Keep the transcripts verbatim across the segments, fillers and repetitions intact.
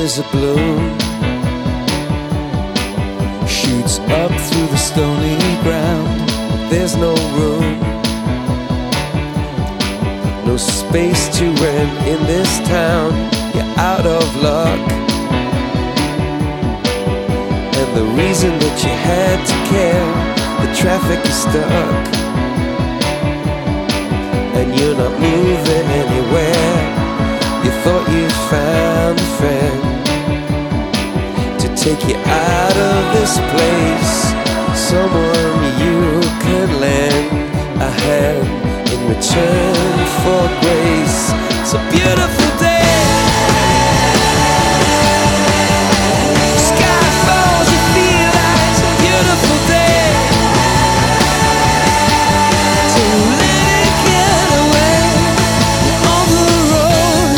is a bloom, shoots up through the stony ground. There's no room, no space to rent in this town. You're out of luck, and the reason that you had to care, the traffic is stuck, and you're not moving anywhere. You thought you found a friend to take you out of this place, someone you could lend a hand in return for grace. It's a beautiful day. Sky falls, you feel like it's a beautiful day. So let it get away. You're on the road,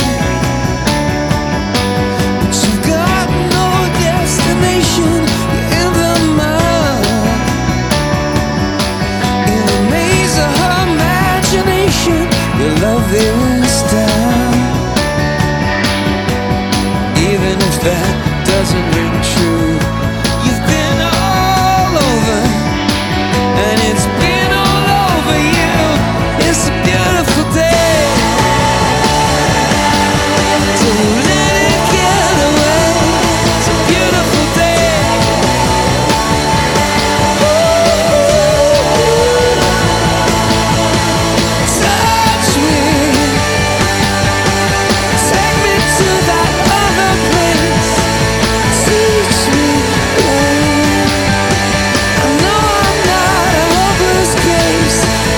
but you've got no destination. You're in the mud, in the maze of her imagination. Your love is down, even if that doesn't ring true. You've been all over, and it's been all over you. It's a beautiful day. So let it get away. It's a beautiful day. Touch me, take me to that other place. Teach me, I know I'm not a hopeless case.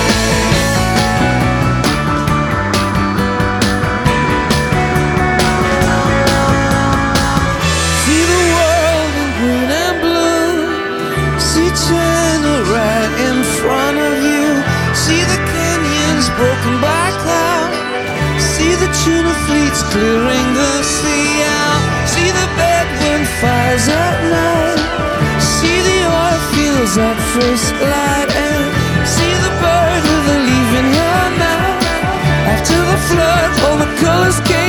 See the world in green and blue. See China right in front of you. See the canyons broken by cloud. See the tuna fleets clearing the sea out. See the bedroom fires at night. See the oil fields at first light. And see the bird with a leaf in her mouth. After the flood, all the colors came